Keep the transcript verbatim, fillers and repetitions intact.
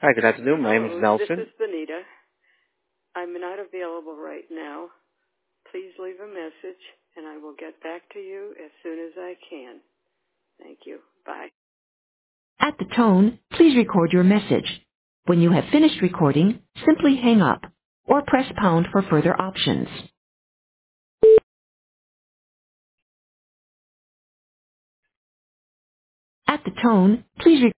Hi, good afternoon. My name is Hello, this Nelson. is Benita. I'm not available right now. Please leave a message, and I will get back to you as soon as I can. Thank you. Bye. At the tone, please record your message. When you have finished recording, simply hang up or press pound for further options. At the tone, please record